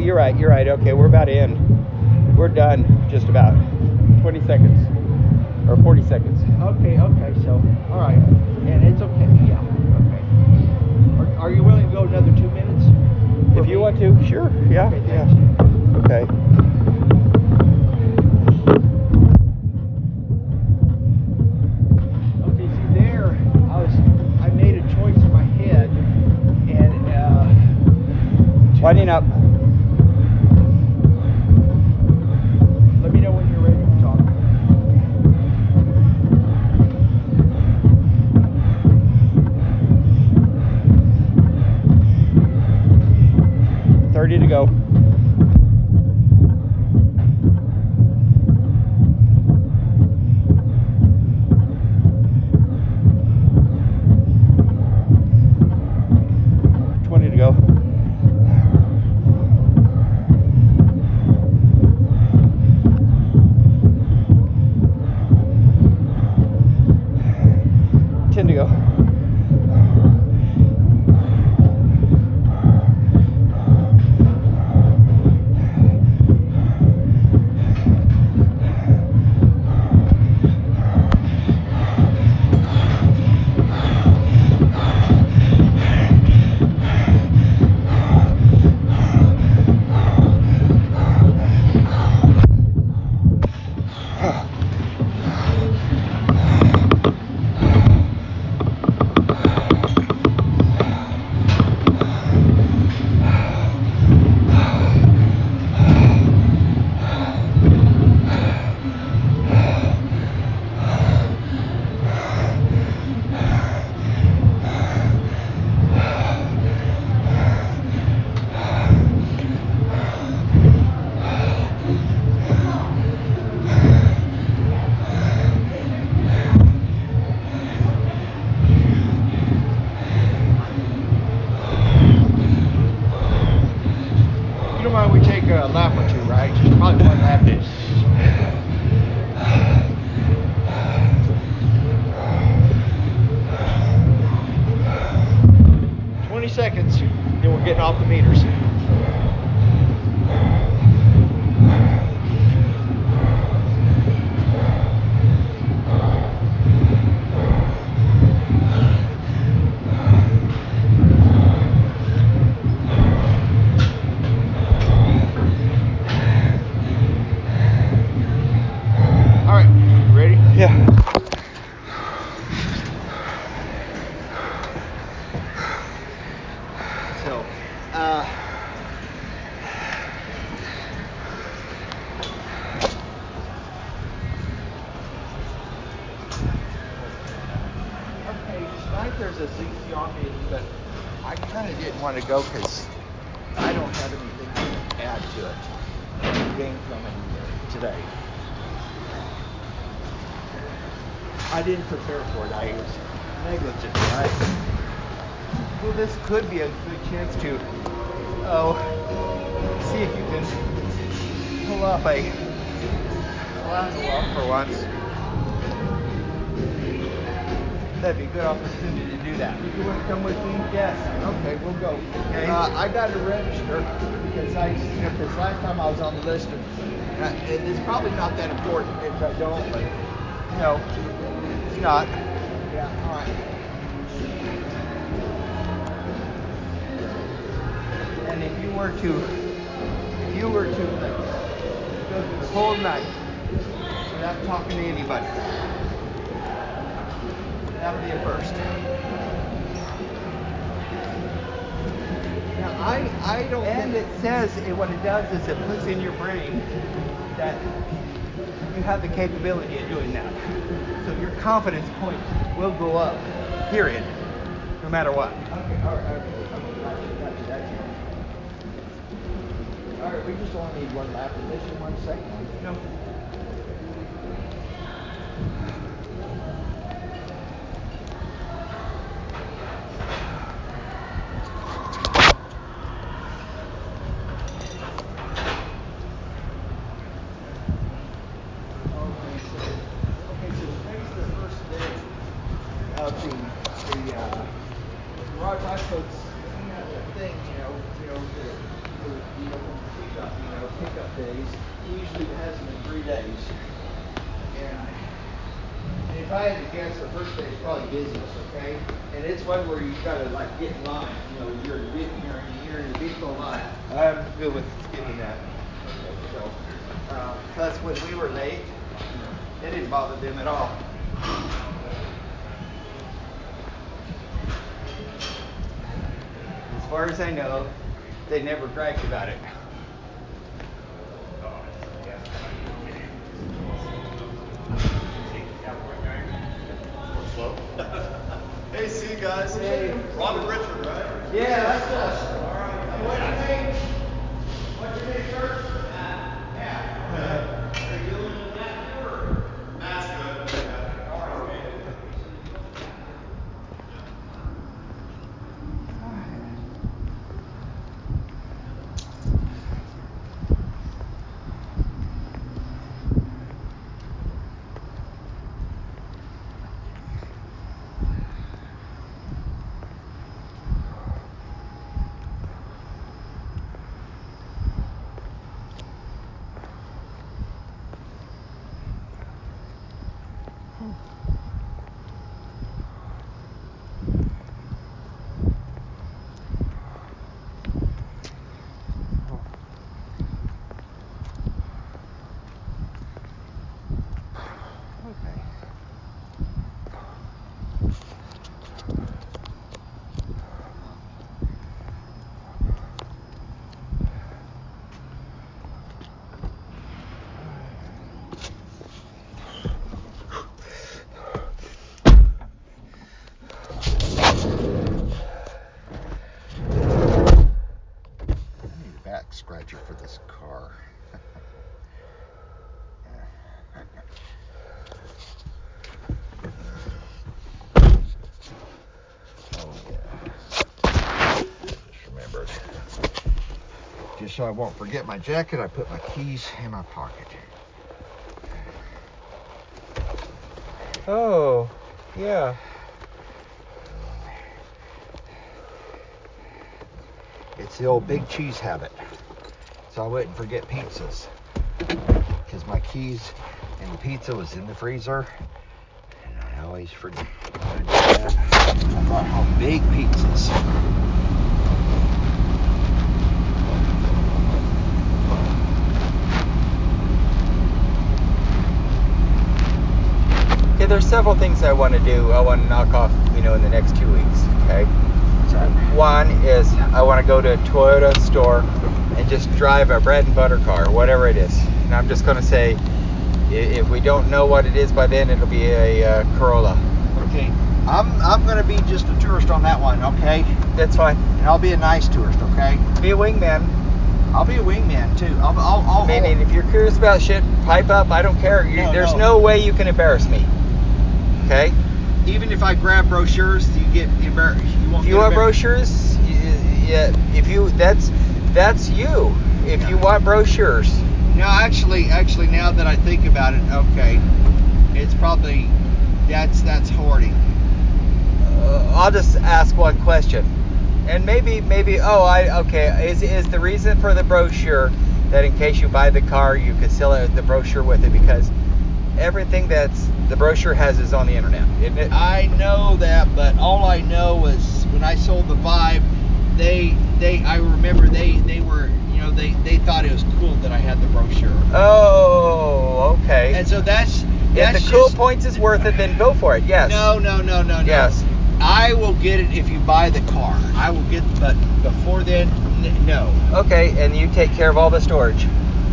you're right. Okay, we're about in. We're done, just about. 20 seconds. Or 40 seconds. Okay, so, all right. And it's okay, yeah, okay. Are you willing to go another 2 minutes? If you want to, sure, yeah. Okay, thanks. Okay. Okay, see there, I made a choice in my head, and Winding up. Let me know when you're ready to talk. To go. To go. To go. You don't mind we take a lap or two, right? Just probably one lap is. 20 seconds, then we're getting off the meters. All right, you ready? Yeah. So, okay, tonight there's a CCR meeting, but I kind of didn't want to go because I don't have anything to add to it. Gain from it today. I didn't prepare for it. I was negligent, right? Well, this could be a good chance to, see if you can pull off a plaza walk for once. That'd be a good opportunity to do that. You want to come with me? Yes. Okay, we'll go. Okay. I got to register because because last time I was on the list, and it's probably not that important if I don't, but No, it's not. yeah, all right. And if you were to like go through the whole night without talking to anybody, that'll be a first. Now I don't And think it says what it does is it puts in your brain that you have the capability of doing that. So your confidence point will go up. Period. No matter what. Okay, all right, okay, gotcha. That's it. All right, we just only need one lap unless you want a second one. No. Okay, so today's the first day of the garage life codes thing, for the vehicle. usually has them in 3 days. And if I had to guess, the first day is probably busiest, okay? And it's one where you gotta like get in line. You know, you're in the vehicle line. I'm good with skipping that. Okay, so Plus, when we were late, it didn't bother them at all. As far as I know, they never bragged about it. Hey, see you guys. Hey. Robin Richard, right? Yeah, that's us. All right. hey, what's your name? What's your name, sir? Matt. Are you doing that tour? Matt's good. Yeah. All right. Back scratcher for this car. Oh yeah. Just remembered. Just so I won't forget my jacket, I put my keys in my pocket. Oh, yeah. It's the old big cheese habit. So I wouldn't forget pizzas. Because my keys and the pizza was in the freezer. And I always forget. I did that. I brought home big pizzas. Okay, there's several things I want to do. I want to knock off, in the next 2 weeks. Okay. One is I want to go to a Toyota store and just drive a bread and butter car, whatever it is. And I'm just going to say, if we don't know what it is by then, it'll be a Corolla. Okay. I'm going to be just a tourist on that one, okay? That's fine. And I'll be a nice tourist, okay? Be a wingman. I'll be a wingman too. I mean, and if you're curious about shit, pipe up. I don't care. There's no way you can embarrass me. Okay? Even if I grab brochures, you get embarrassed. If you want brochures, yeah. That's you. If you want brochures. No, actually, now that I think about it, okay, it's probably that's hoarding. I'll just ask one question, and maybe. Is the reason for the brochure that in case you buy the car, you could sell the brochure with it, because everything that's the brochure has is on the internet, isn't it? I know that, but all I know was when I sold the Vibe, I remember they were, they thought it was cool that I had the brochure. Oh, okay. And so that's if the cool points is worth it, then go for it. Yes. No. Yes. I will get it if you buy the car. I will get, but before then, no. Okay, and you take care of all the storage.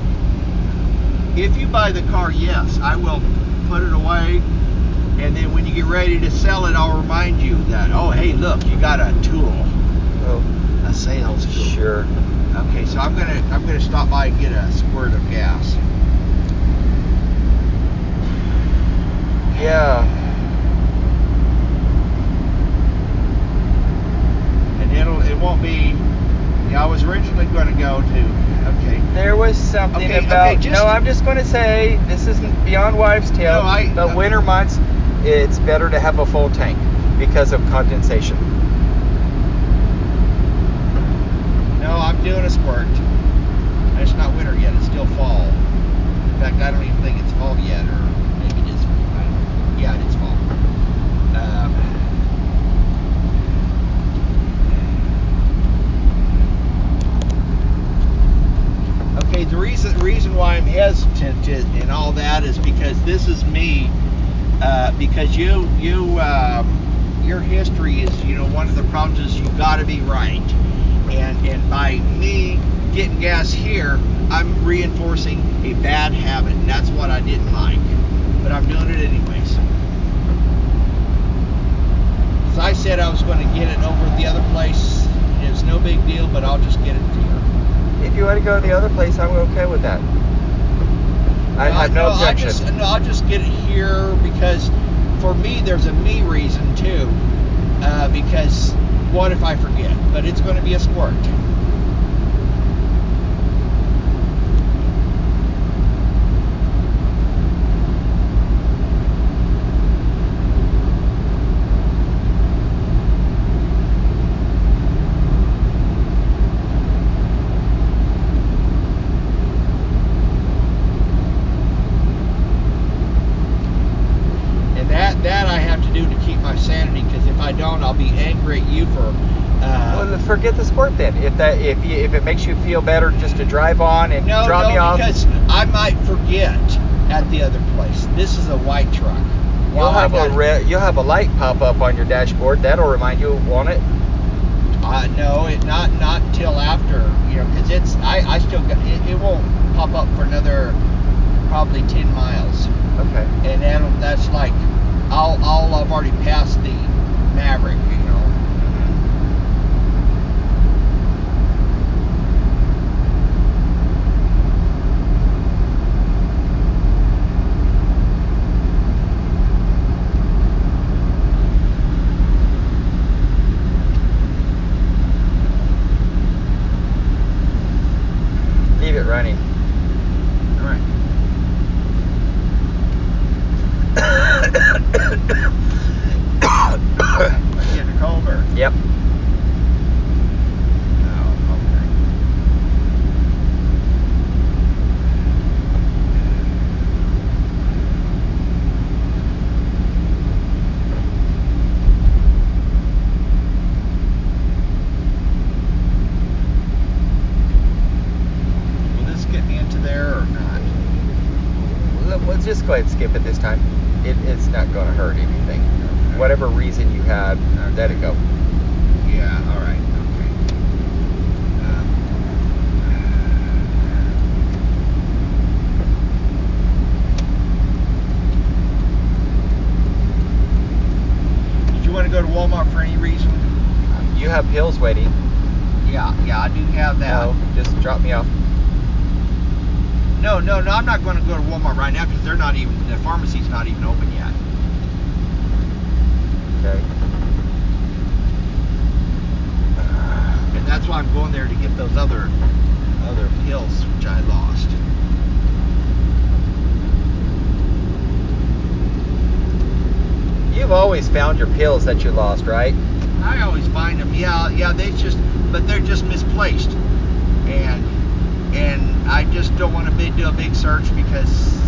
If you buy the car, yes, I will put it away, and then when you get ready to sell it, I'll remind you that, oh, hey, look, you got a tool, a sales tool. Sure. Okay, so I'm gonna stop by and get a squirt of gas. Yeah. And it won't be. I was originally going to go to. Okay. There was something about. No, I'm just going to say this isn't beyond wives' tale. No, but winter months, it's better to have a full tank because of condensation. No, I'm doing a squirt. It's not winter yet. It's still fall. In fact, I don't even think it's fall yet, or maybe it is. Yeah, it is fall. Okay, the reason why I'm hesitant and all that is because this is me. Because your history is, one of the problems is you got to be right, and by me getting gas here, I'm reinforcing a bad habit, and that's what I didn't like. But I'm doing it anyways. As I said, I was going to get it over at the other place. It's no big deal, but I'll just get it here. If you want to go to the other place, I'm okay with that. I have no objection. I'll just get it here because for me, there's a me reason too. Because what if I forget? But it's going to be a squirt. That I have to do to keep my sanity, because if I don't, I'll be angry at you for. Well, forget the sport then. If it makes you feel better just to drive on and drop me off. No, because I might forget at the other place. This is a white truck. You'll have a light pop up on your dashboard. That'll remind you, won't it? No, not until after, because I still got it won't pop up for another probably 10 miles. Okay. And that's like I've already passed the Maverick, Leave it running. All right. I'm getting colder. Yep. Oh, okay. Will this get me into there or not? Let's just go ahead and skip it this time. It's not going to hurt anything. Okay. Whatever reason you had, let it go. Yeah, all right, okay. Did you want to go to Walmart for any reason? You have pills waiting. Yeah, I do have that. No, just drop me off. No, I'm not going to go to Walmart right now because the pharmacy's not even open yet. Okay. And that's why I'm going there to get those other pills which I lost. You've always found your pills that you lost, right? I always find them. Yeah, they're just misplaced. And I just don't want to do a big search because